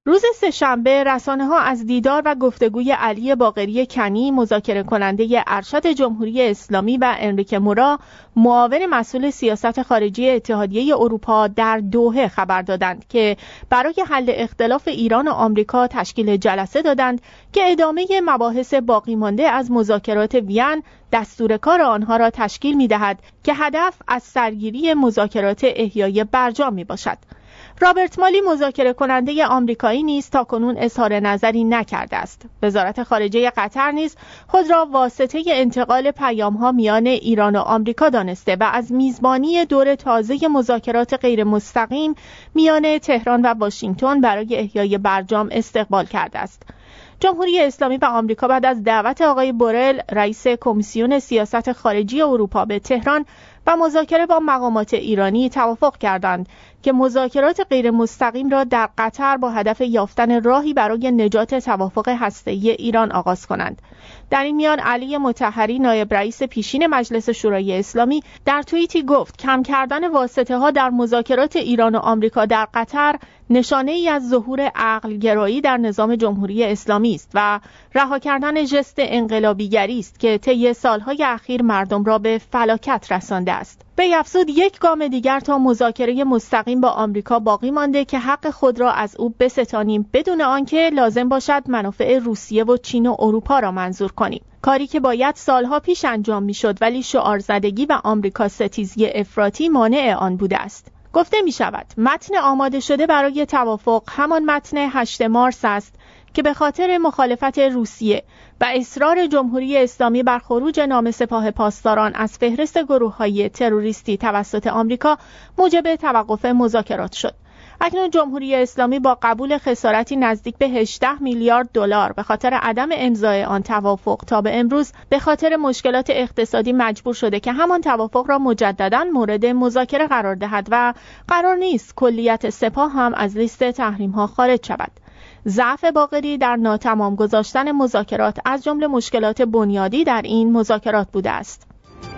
روز سه‌شنبه رسانه‌ها از دیدار و گفتگوی علی باقری کنی، مذاکره کننده ارشد جمهوری اسلامی، و انریکه مورا، معاون مسئول سیاست خارجی اتحادیه اروپا، در دوحه خبر دادند که برای حل اختلاف ایران و آمریکا تشکیل جلسه دادند که ادامه مباحث باقی مانده از مذاکرات وین دستور کار آنها را تشکیل می‌دهد که هدف از سرگیری مذاکرات احیای برجام میباشد. رابرت مالی، مذاکره کننده آمریکایی نیز تاکنون اظهار نظری نکرده است. وزارت خارجه قطر نیز خود را واسطه انتقال پیام‌ها میان ایران و آمریکا دانسته و از میزبانی دور تازه مذاکرات غیر مستقیم میان تهران و واشنگتن برای احیای برجام استقبال کرده است. جمهوری اسلامی و آمریکا بعد از دعوت آقای بورل، رئیس کمیسیون سیاست خارجی اروپا، به تهران و مذاکره با مقامات ایرانی توافق کردند که مذاکرات غیر مستقیم را در قطر با هدف یافتن راهی برای نجات توافق هسته‌ای ایران آغاز کنند. در این میان علی مطهری، نایب رئیس پیشین مجلس شورای اسلامی، در توییتی گفت کم کردن واسطه‌ها در مذاکرات ایران و آمریکا در قطر نشانه ای از ظهور عقل‌گرایی در نظام جمهوری اسلامی است و رها کردن ژست انقلابیگری است که طی سالهای اخیر مردم را به فلاکت رسانده است. وی افزود یک گام دیگر تا مذاکره مستقیم با آمریکا باقی مانده که حق خود را از او بستانیم بدون آنکه لازم باشد منافع روسیه و چین و اروپا را منظور کنیم. کاری که باید سالها پیش انجام میشد ولی شعارزدگی و آمریکا ستیزی افراطی مانع آن بوده است. گفته می شود متن آماده شده برای توافق همان متن 8 مارس است که به خاطر مخالفت روسیه و اصرار جمهوری اسلامی بر خروج نام سپاه پاسداران از فهرست گروه‌های تروریستی توسط آمریکا موجب توقف مذاکرات شد. اکنون جمهوری اسلامی با قبول خسارتی نزدیک به 18 میلیارد دلار به خاطر عدم امضای آن توافق تا به امروز به خاطر مشکلات اقتصادی مجبور شده که همان توافق را مجدداً مورد مذاکره قرار دهد و قرار نیست کلیت سپاه هم از لیست تحریم‌ها خارج شود. ضعف باقری در ناتمام گذاشتن مذاکرات از جمله مشکلات بنیادی در این مذاکرات بوده است.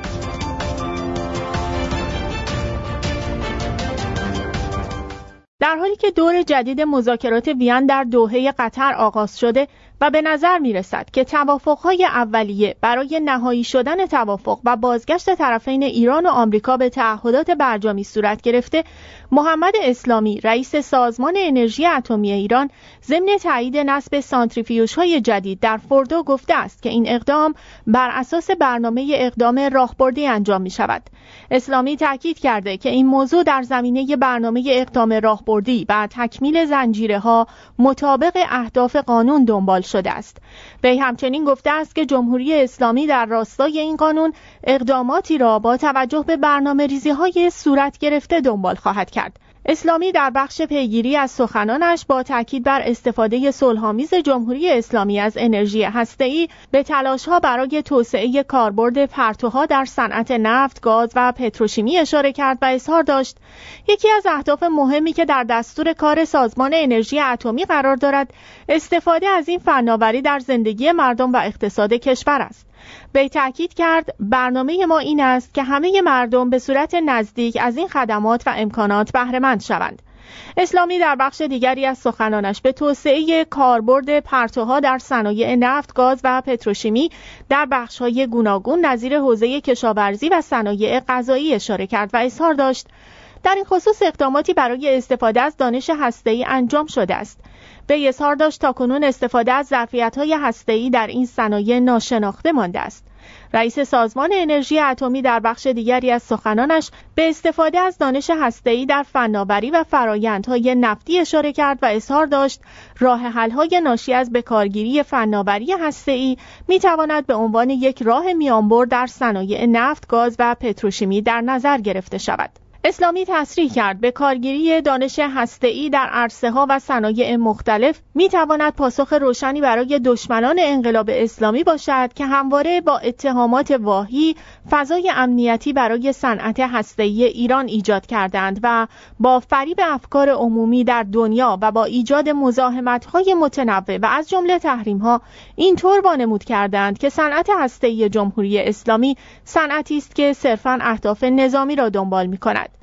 در حالی که دور جدید مذاکرات وین در دوحه قطر آغاز شده و به نظر می رسد که توافق‌های اولیه برای نهایی شدن توافق و بازگشت طرفین ایران و آمریکا به تعهدات برجامی صورت گرفته، محمد اسلامی، رئیس سازمان انرژی اتمی ایران، ضمن تایید نصب سانتریفیوژهای جدید در فوردو گفته است که این اقدام بر اساس برنامه اقدام راهبردی انجام می شود. اسلامی تاکید کرده که این موضوع در زمینه برنامه اقدام راهبردی و تکمیل زنجیره‌ها مطابق اهداف قانون دنبال شده است. وی همچنین گفته است که جمهوری اسلامی در راستای این قانون اقداماتی را با توجه به برنامه‌ریزی‌های صورت گرفته دنبال خواهد کرد. اسلامی در بخش پیگیری از سخنانش با تاکید بر استفاده صلح‌آمیز جمهوری اسلامی از انرژی هسته‌ای به تلاش‌ها برای توسعه کاربرد پرتوها در صنعت نفت، گاز و پتروشیمی اشاره کرد و اظهار داشت یکی از اهداف مهمی که در دستور کار سازمان انرژی اتمی قرار دارد استفاده از این فناوری در زندگی مردم و اقتصاد کشور است. وی تاکید کرد برنامه ما این است که همه مردم به صورت نزدیک از این خدمات و امکانات بهره مند شوند. اسلامی در بخش دیگری از سخنانش به توسعه کاربرد پرتوها در صنایع نفت، گاز و پتروشیمی در بخش‌های گوناگون نظیر حوزه کشاورزی و صنایع غذایی اشاره کرد و اظهار داشت در این خصوص اقداماتی برای استفاده از دانش هسته‌ای انجام شده است. وی اظهار داشت تاکنون استفاده از ظرفیت‌های هسته‌ای در این صنایع ناشناخته مانده است. رئیس سازمان انرژی اتمی در بخش دیگری از سخنانش به استفاده از دانش هسته‌ای در فناوری و فرآیندهای نفتی اشاره کرد و اظهار داشت راه حل‌های ناشی از بکارگیری فناوری هسته‌ای می‌تواند به عنوان یک راه میانبر در صنایع نفت، گاز و پتروشیمی در نظر گرفته شود. اسلامی تصریح کرد به کارگیری دانش هسته‌ای در عرصه‌ها و صنایع مختلف می‌تواند پاسخ روشنی برای دشمنان انقلاب اسلامی باشد که همواره با اتهامات واهی فضای امنیتی برای صنعت هسته‌ای ایران ایجاد کردند و با فریب افکار عمومی در دنیا و با ایجاد مزاحمت‌های متنوع و از جمله تحریم‌ها اینطور وانمود کردند که صنعت هسته‌ای جمهوری اسلامی صنعتی است که صرفاً اهداف نظامی را دنبال می‌کند.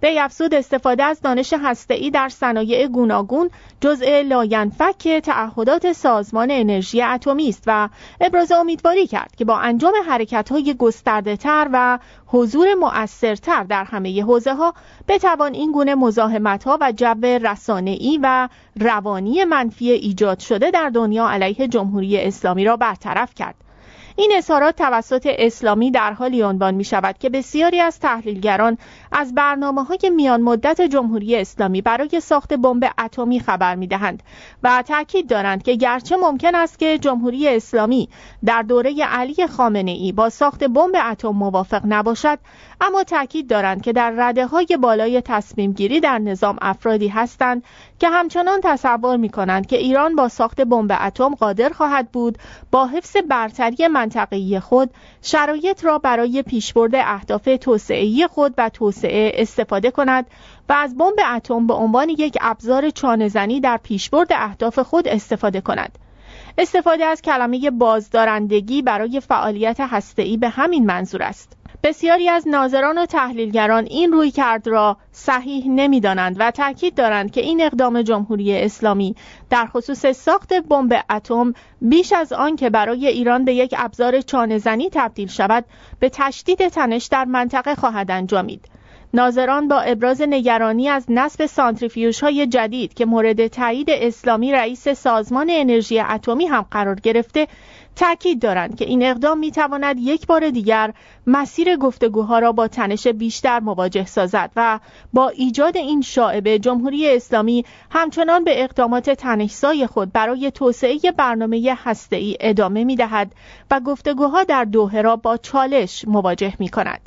وی افزود استفاده از دانش هسته‌ای در صنایع گوناگون جزء لاینفک تعهدات سازمان انرژی اتمی است و ابراز امیدواری کرد که با انجام حرکت‌های گسترده‌تر و حضور مؤثرتر در همه حوزه‌ها بتوان این گونه مزاحمت‌ها و جو رسانه‌ای و روانی منفی ایجاد شده در دنیا علیه جمهوری اسلامی را برطرف کرد. این اظهارات توسط اسلامی در حالی عنوان می شود که بسیاری از تحلیلگران از برنامه‌های میان مدت جمهوری اسلامی برای ساخت بمب اتمی خبر می دهند و تاکید دارند که گرچه ممکن است که جمهوری اسلامی در دوره علی خامنه‌ای با ساخت بمب اتم موافق نباشد، اما تاکید دارند که در رده‌های بالای تصمیم گیری در نظام افرادی هستند که همچنان تصور می‌کنند که ایران با ساخت بمب اتم قادر خواهد بود با حفظ برتری منطقه‌ای خود شرایط را برای پیشبرد اهداف توسعه‌ای خود و توسعه استفاده کند و از بمب اتم به عنوان یک ابزار چانه‌زنی در پیشبرد اهداف خود استفاده کند. استفاده از کلمه بازدارندگی برای فعالیت هسته‌ای به همین منظور است. بسیاری از ناظران و تحلیلگران این رویکرد را صحیح نمی‌دانند و تاکید دارند که این اقدام جمهوری اسلامی در خصوص ساخت بمب اتم بیش از آن که برای ایران به یک ابزار چانه‌زنی تبدیل شود، به تشدید تنش در منطقه خواهد انجامید. ناظران با ابراز نگرانی از نصب سانتریفیوژهای جدید که مورد تایید اسلامی رئیس سازمان انرژی اتمی هم قرار گرفته، تأکید دارند که این اقدام می‌تواند یک بار دیگر مسیر گفتگوها را با تنش بیشتر مواجه سازد و با ایجاد این شائبه جمهوری اسلامی همچنان به اقدامات تنش‌زای خود برای توسعه برنامه هسته‌ای ادامه می‌دهد و گفتگوها در دوحه را با چالش مواجه می‌کند.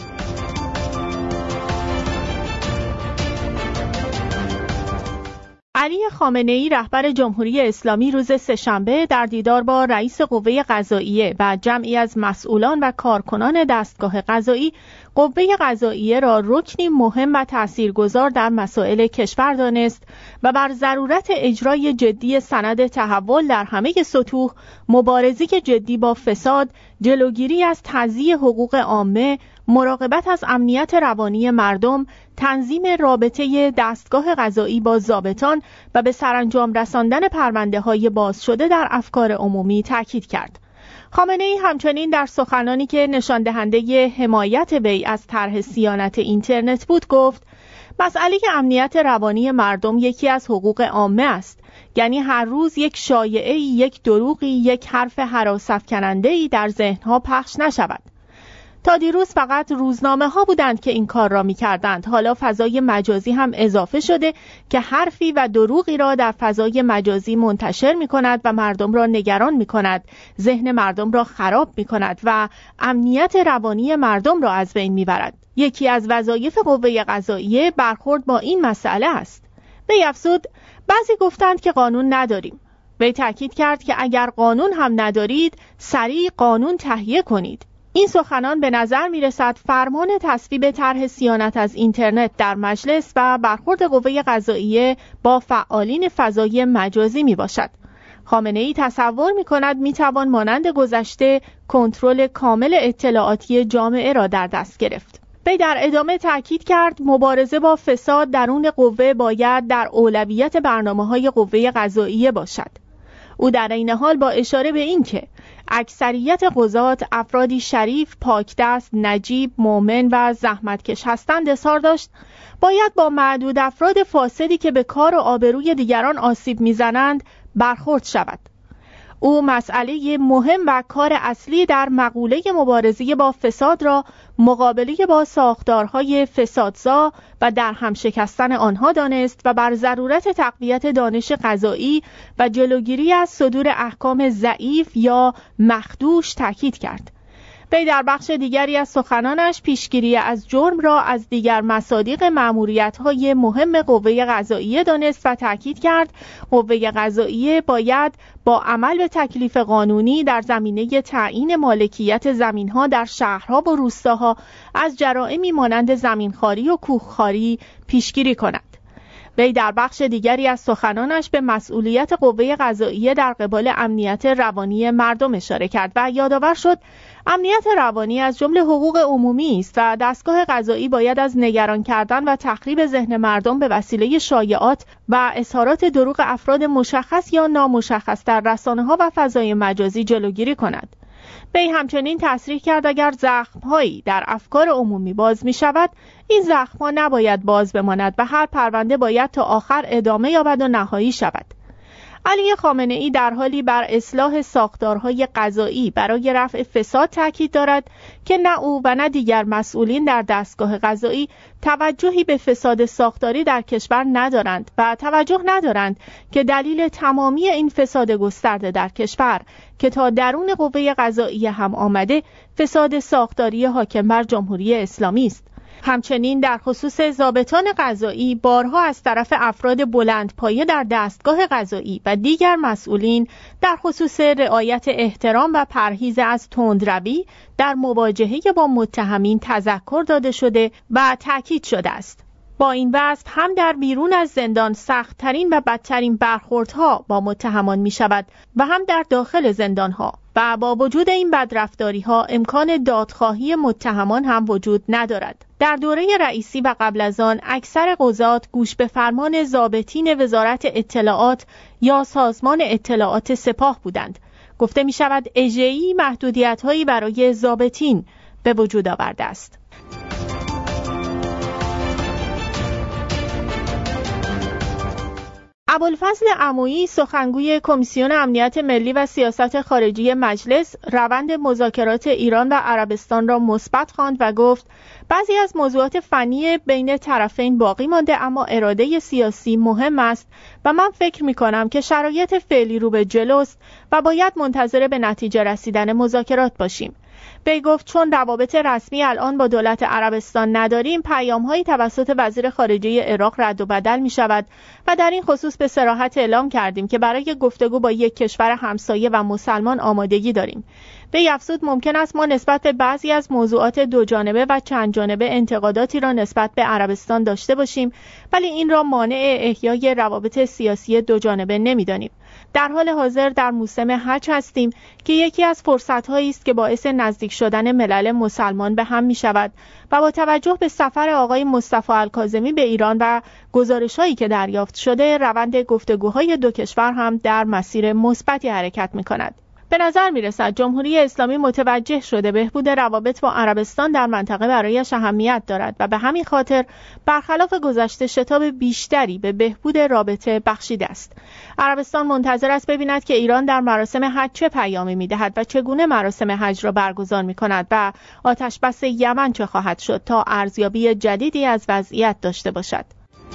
علی خامنه‌ای رهبر جمهوری اسلامی روز سه‌شنبه در دیدار با رئیس قوه قضاییه و جمعی از مسئولان و کارکنان دستگاه قضایی، قوه قضاییه را رکنی مهم و تاثیرگذار در مسائل کشور دانست و بر ضرورت اجرای جدی سند تحول در همه سطوح، مبارزه جدی با فساد، جلوگیری از تضییع حقوق عامه، مراقبت از امنیت روانی مردم، تنظیم رابطه دستگاه قضایی با ضابطان و به سرانجام رساندن پرونده‌های باز شده در افکار عمومی تاکید کرد. خامنه‌ای همچنین در سخنانی که نشان دهنده حمایت وی از طرح صیانت اینترنت بود گفت: مسئله امنیت روانی مردم یکی از حقوق عامه است. یعنی هر روز یک شایعه‌ای، یک دروغی، یک حرف هراس‌افکننده‌ای در ذهن‌ها پخش نشود. تا دیروز فقط روزنامه ها بودند که این کار را می کردند. حالا فضای مجازی هم اضافه شده که حرفی و دروغی را در فضای مجازی منتشر می کند و مردم را نگران می کند، ذهن مردم را خراب می کند و امنیت روانی مردم را از بین می برد. یکی از وظایف قوه قضاییه برخورد با این مسئله است. وی افزود: بعضی گفتند که قانون نداریم. وی تاکید کرد که اگر قانون هم ندارید، سریع قانون تهیه کنید. این سخنان به نظر می رسد فرمان تصویب طرح صیانت از اینترنت در مجلس و برخورد قوه قضاییه با فعالین فضای مجازی می باشد. خامنه‌ای تصور می کند می توان مانند گذشته کنترل کامل اطلاعاتی جامعه را در دست گرفت. وی در ادامه تاکید کرد مبارزه با فساد درون قوه باید در اولویت برنامه‌های قوه قضاییه باشد. او در این حال با اشاره به این که اکثریت قضات افرادی شریف، پاکدست، نجیب، مؤمن و زحمتکش هستند اظهار داشت باید با معدود افراد فاسدی که به کار و آبروی دیگران آسیب میزنند برخورد شود. او مسئله مهم و کار اصلی در مقوله مبارزه با فساد را مقابله با ساختارهای فسادزا و در هم شکستن آنها دانست و بر ضرورت تقویت دانش قضایی و جلوگیری از صدور احکام ضعیف یا مخدوش تاکید کرد. وی در بخش دیگری از سخنانش پیشگیری از جرم را از دیگر مصادیق مأموریت‌های مهم قوه قضاییه دانست و تاکید کرد قوه قضاییه باید با عمل به تکلیف قانونی در زمینه تعیین مالکیت زمین‌ها در شهرها و روستاها از جرائمی مانند زمینخواری و کوهخواری پیشگیری کند. وی در بخش دیگری از سخنانش به مسئولیت قوه قضاییه در قبال امنیت روانی مردم اشاره کرد و یادآور شد امنیت روانی از جمله حقوق عمومی است و دستگاه قضایی باید از نگران کردن و تخریب ذهن مردم به وسیله شایعات و اظهارات دروغ افراد مشخص یا نامشخص در رسانه‌ها و فضای مجازی جلوگیری کند. وی همچنین تصریح کرد اگر زخم‌هایی در افکار عمومی باز می‌شود، این زخم‌ها نباید باز بماند و هر پرونده باید تا آخر ادامه یابد و نهایی شود. علی خامنه‌ای در حالی بر اصلاح ساختارهای قضایی برای رفع فساد تاکید دارد که نه او و نه دیگر مسئولین در دستگاه قضایی توجهی به فساد ساختاری در کشور ندارند و توجه ندارند که دلیل تمامی این فساد گسترده در کشور که تا درون قوه قضاییه هم آمده فساد ساختاری حاکم بر جمهوری اسلامی است. همچنین در خصوص ضابطان قضایی بارها از طرف افراد بلندپایه در دستگاه قضایی و دیگر مسئولین در خصوص رعایت احترام و پرهیز از تندروی در مواجهه با متهمین تذکر داده شده و تأکید شده است. با این وصف هم در بیرون از زندان سخت‌ترین و بدترین برخوردها با متهمان می شود و هم در داخل زندانها و با وجود این بدرفتاری‌ها امکان دادخواهی متهمان هم وجود ندارد. در دوره رئیسی و قبل از آن اکثر قضات گوش به فرمان ضابطین وزارت اطلاعات یا سازمان اطلاعات سپاه بودند. گفته می شود اژه‌ای محدودیت‌هایی برای ضابطین به وجود آورده است. ابوالفضل عمویی سخنگوی کمیسیون امنیت ملی و سیاست خارجی مجلس روند مذاکرات ایران و عربستان را مثبت خواند و گفت بعضی از موضوعات فنی بین طرفین باقی مانده اما اراده سیاسی مهم است و من فکر می-کنم که شرایط فعلی رو به جلوست و باید منتظر به نتیجه رسیدن مذاکرات باشیم. وی گفت چون روابط رسمی الان با دولت عربستان نداریم، پیام‌هایی توسط وزیر خارجه عراق رد و بدل می‌شود و در این خصوص به صراحت اعلام کردیم که برای گفتگو با یک کشور همسایه و مسلمان آمادگی داریم. وی افزود ممکن است ما نسبت به بعضی از موضوعات دوجانبه و چند جانبه انتقاداتی را نسبت به عربستان داشته باشیم، ولی این را مانع احیای روابط سیاسی دوجانبه نمی‌دانیم. در حال حاضر در موسم حج هستیم که یکی از فرصت‌هایی است که باعث نزدیک شدن ملل مسلمان به هم می‌شود و با توجه به سفر آقای مصطفی الکاظمی به ایران و گزارش‌هایی که دریافت شده، روند گفتگوهای دو کشور هم در مسیر مثبتی حرکت می‌کند. به نظر می‌رسد جمهوری اسلامی متوجه شده بهبود روابط با عربستان در منطقه برایش اهمیت دارد و به همین خاطر برخلاف گذشته شتاب بیشتری به بهبود رابطه بخشیده است. عربستان منتظر است ببیند که ایران در مراسم حج چه پیامی می‌دهد و چگونه مراسم حج را برگزار می‌کند و آتش‌بس یمن چه خواهد شد تا ارزیابی جدیدی از وضعیت داشته باشد.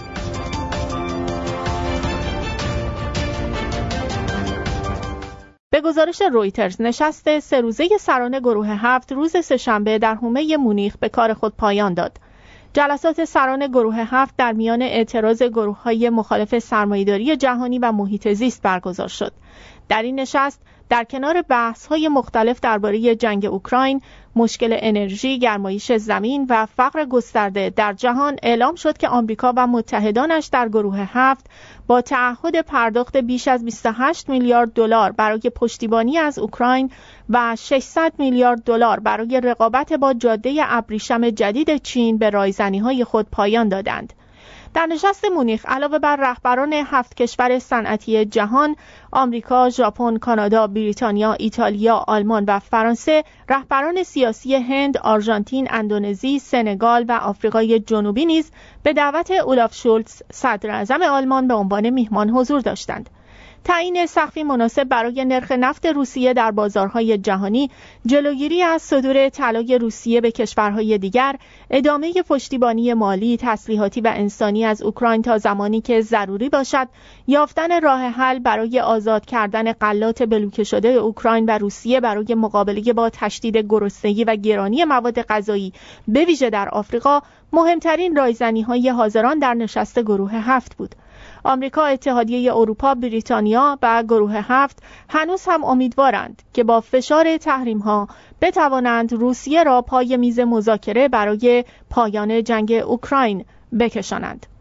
به گزارش رویترز نشست 3 روزه سران گروه 7 روز سه‌شنبه در حومه مونیخ به کار خود پایان داد. جلسات سران گروه 7 در میان اعتراض گروه‌های مخالف سرمایه‌داری جهانی و محیط زیست برگزار شد. در این نشست در کنار بحث‌های مختلف درباره جنگ اوکراین، مشکل انرژی، گرمایش زمین و فقر گسترده در جهان اعلام شد که آمریکا و متحدانش در گروه 7 با تعهد پرداخت بیش از 28 میلیارد دلار برای پشتیبانی از اوکراین و 600 میلیارد دلار برای رقابت با جاده ابریشم جدید چین به رایزنی‌های خود پایان دادند. در نشست مونیخ علاوه بر رهبران 7 کشور صنعتی جهان، آمریکا، ژاپن، کانادا، بریتانیا، ایتالیا، آلمان و فرانسه، رهبران سیاسی هند، آرژانتین، اندونزی، سنگال و آفریقای جنوبی نیز به دعوت اولاف شولتز، صدر اعظم آلمان، به عنوان میهمان حضور داشتند. تعیین سقفی مناسب برای نرخ نفت روسیه در بازارهای جهانی، جلوگیری از صدور طلای روسیه به کشورهای دیگر، ادامه پشتیبانی مالی، تسلیحاتی و انسانی از اوکراین تا زمانی که ضروری باشد، یافتن راه حل برای آزاد کردن غلات بلوکه شده اوکراین و روسیه برای مقابله با تشدید گرسنگی و گرانی مواد غذایی به ویژه در آفریقا، مهمترین رایزنی‌های حاضران در نشست گروه 7 بود. آمریکا، اتحادیه اروپا، بریتانیا و گروه 7 هنوز هم امیدوارند که با فشار تحریم‌ها بتوانند روسیه را پای میز مذاکره برای پایان جنگ اوکراین بکشانند.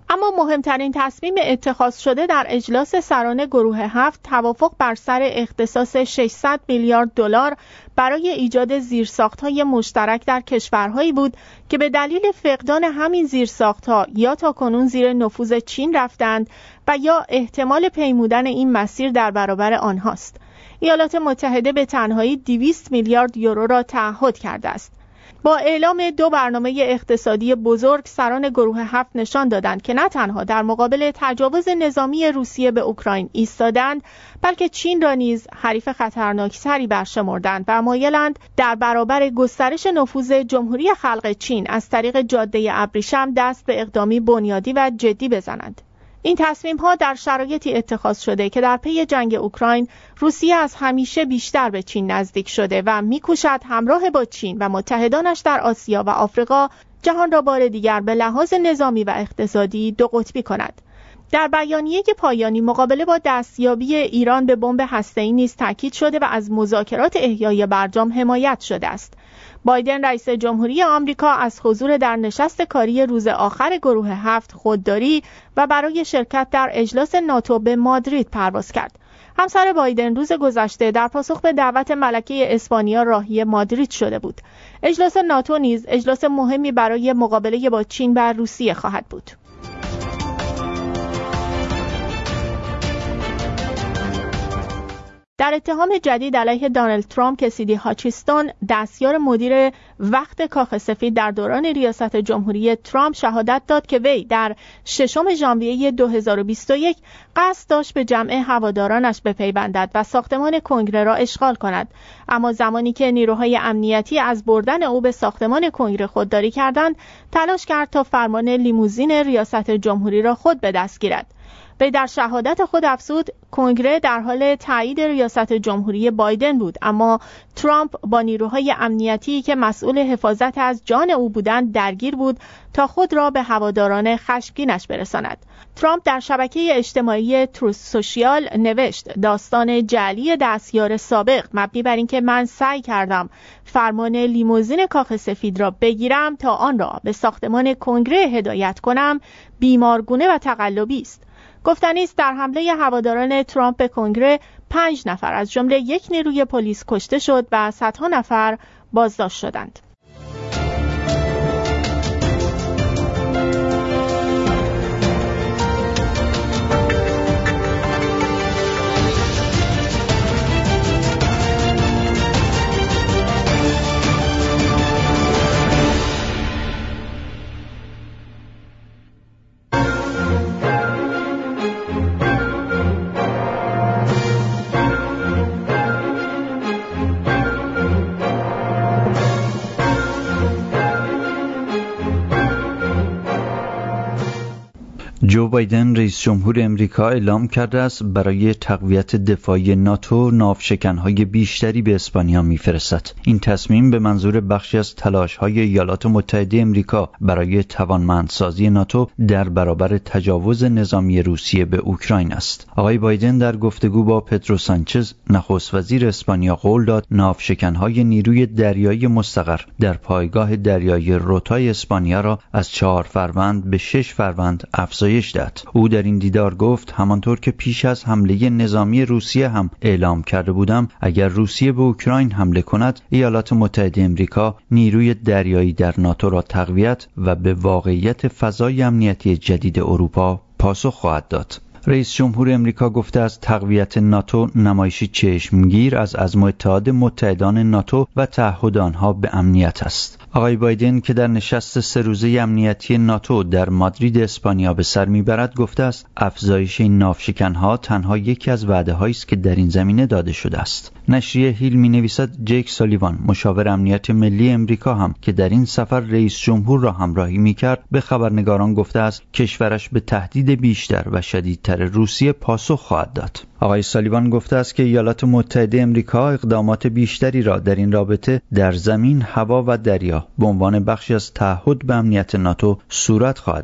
اما مهمترین تصمیم اتخاذ شده در اجلاس سران گروه 7 توافق بر سر اختصاص 600 میلیارد دلار برای ایجاد زیرساخت‌های مشترک در کشورهایی بود که به دلیل فقدان همین زیرساخت‌ها یا تاکنون زیر نفوذ چین رفتند و یا احتمال پیمودن این مسیر در برابر آنهاست. ایالات متحده به تنهایی 200 میلیارد یورو را تعهد کرده است. با اعلام 2 برنامه اقتصادی بزرگ، سران گروه 7 نشان دادند که نه تنها در مقابل تجاوز نظامی روسیه به اوکراین ایستادند، بلکه چین را نیز حریف خطرناکتری برشمردند و مایلند در برابر گسترش نفوذ جمهوری خلق چین از طریق جاده ابریشم دست به اقدامی بنیادی و جدی بزنند. این تصمیم‌ها در شرایطی اتخاذ شده که در پی جنگ اوکراین روسیه از همیشه بیشتر به چین نزدیک شده و می‌کوشد همراه با چین و متحدانش در آسیا و آفریقا جهان را بار دیگر به لحاظ نظامی و اقتصادی دو قطبی کند. در بیانیه پایانی مقابله با دستیابی ایران به بمب هسته‌ای نیز تاکید شده و از مذاکرات احیای برجام حمایت شده است. بایدن رئیس جمهوری آمریکا از حضور در نشست کاری روز آخر گروه 7 خودداری و برای شرکت در اجلاس ناتو به مادرید پرواز کرد. همسر بایدن روز گذشته در پاسخ به دعوت ملکه اسپانیا راهی مادرید شده بود. اجلاس ناتو نیز اجلاس مهمی برای مقابله با چین و روسیه خواهد بود. در اتهام جدید علیه دونالد ترامپ، کسیدی هاچیستون، دستیار مدیر وقت کاخ سفید در دوران ریاست جمهوری ترامپ، شهادت داد که وی در 6 ژانویه 2021 قصد داشت به جمع هوادارانش بپیوندد و ساختمان کنگره را اشغال کند، اما زمانی که نیروهای امنیتی از بردن او به ساختمان کنگره خودداری کردند، تلاش کرد تا فرمان لیموزین ریاست جمهوری را خود به دست گیرد. وی در شهادت خود افزود کنگره در حال تایید ریاست جمهوری بایدن بود، اما ترامپ با نیروهای امنیتی که مسئول حفاظت از جان او بودند درگیر بود تا خود را به هواداران خشمگینش برساند. ترامپ در شبکه اجتماعی تروث سوشیال نوشت: داستان جعلی دستیار سابق مبنی بر اینکه من سعی کردم فرمان لیموزین کاخ سفید را بگیرم تا آن را به ساختمان کنگره هدایت کنم بیمارگونه و تقلبی است. گفتنی است در حمله هواداران ترامپ به کنگره 5 نفر از جمله 1 نیروی پلیس کشته شد و صدها نفر بازداشت شدند. جو بایدن رئیس جمهور امریکا اعلام کرده است برای تقویت دفاعی ناتو ناوشکن‌های بیشتری به اسپانیا می‌فرستد. این تصمیم به منظور بخشی از تلاش‌های ایالات متحده امریکا برای توانمندسازی ناتو در برابر تجاوز نظامی روسیه به اوکراین است. آقای بایدن در گفتگو با پدرو سانچز، نخست وزیر اسپانیا، قول داد ناوشکن‌های نیروی دریایی مستقر در پایگاه دریایی روتای اسپانیا را از 4 فروند به 6 فروند افزایش داد. او در این دیدار گفت: همانطور که پیش از حمله نظامی روسیه هم اعلام کرده بودم، اگر روسیه به اوکراین حمله کند، ایالات متحده امریکا نیروی دریایی در ناتو را تقویت و به واقعیت فضای امنیتی جدید اروپا پاسخ خواهد داد. رئیس جمهور امریکا گفته است تقویت ناتو نمایشی چشمگیر از عزم و اتحاد متحدان ناتو و تعهد آنها به امنیت است. آقای بایدن که در نشست 3 روزه امنیتی ناتو در مادرید اسپانیا به سر میبرد گفته است افزایش این ناوشکن‌ها تنها یکی از وعده‌هایی است که در این زمینه داده شده است. نشریه هیل می‌نویسد جیک سالیوان، مشاور امنیت ملی امریکا هم که در این سفر رئیس جمهور را همراهی می‌کرد، به خبرنگاران گفته است کشورش به تهدید بیشتر و شدیدتر روسیه پاسخ خواهد داد. آقای سالیوان گفته است که ایالات متحده امریکا اقدامات بیشتری را در این رابطه در زمین، هوا و دریا به عنوان بخشی از تعهد به امنیت ناتو صورت خواهد داد.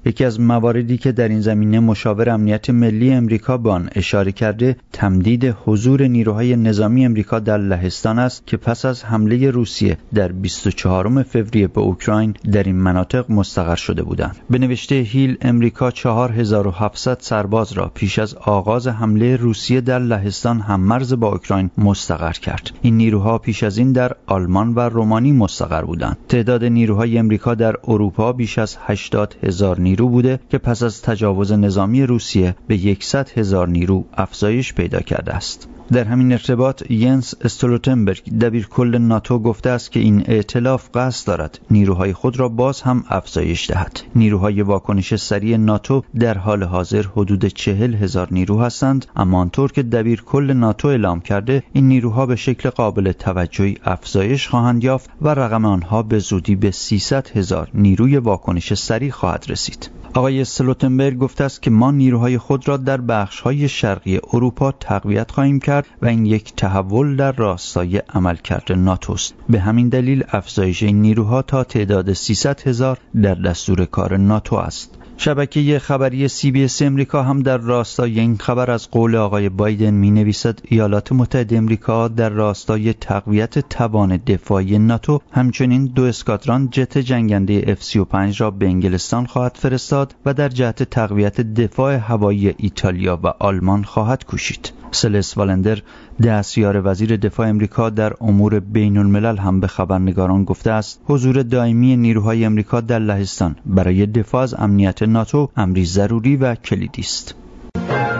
یکی از مواردی که در این زمینه مشاور امنیت ملی امریکا به آن اشاره کرده تمدید حضور نیروهای نظامی امریکا در لهستان است که پس از حمله روسیه در 24 فوریه به اوکراین در این مناطق مستقر شده بودند. به نوشته هیل، امریکا 4700 سرباز را پیش از آغاز حمله روسیه در لهستان هم‌مرز با اوکراین مستقر کرد. این نیروها پیش از این در آلمان و رومانی مستقر بودند. تعداد نیروهای امریکا در اروپا بیش از 80,000 نیرو بوده که پس از تجاوز نظامی روسیه به 100,000 نیرو افزایش پیدا کرده است. در همین ارتباط ینس استولتنبرگ دبیرکل ناتو گفته است که این ائتلاف قصد دارد نیروهای خود را باز هم افزایش دهد. نیروهای واکنش سریع ناتو در حال حاضر حدود 40,000 نیرو هستند، اما آنطور که دبیرکل ناتو اعلام کرده این نیروها به شکل قابل توجهی افزایش خواهند یافت و رقم آنها به زودی به 300,000 نیروی واکنش سریع خواهد رسید. آقای استولتنبرگ گفته است که ما نیروهای خود را در بخش‌های شرقی اروپا تقویت خواهیم کرد و این یک تحول در راستای عملکرد ناتو است. به همین دلیل افزایش این نیروها تا تعداد 300,000 در دستور کار ناتو است. شبکه خبری CBS امریکا هم در راستای این خبر از قول آقای بایدن می نویسد ایالات متحده امریکا در راستای تقویت توان دفاعی ناتو همچنین 2 اسکادران جت جنگنده F-35 را به انگلستان خواهد فرستاد و در جهت تقویت دفاع هوایی ایتالیا و آلمان خواهد کوشید. سلس والندر دستیار وزیر دفاع امریکا در امور بین الملل هم به خبرنگاران گفته است حضور دائمی نیروهای امریکا در لهستان برای دفاع از امنیت ناتو امری ضروری و کلیدی است.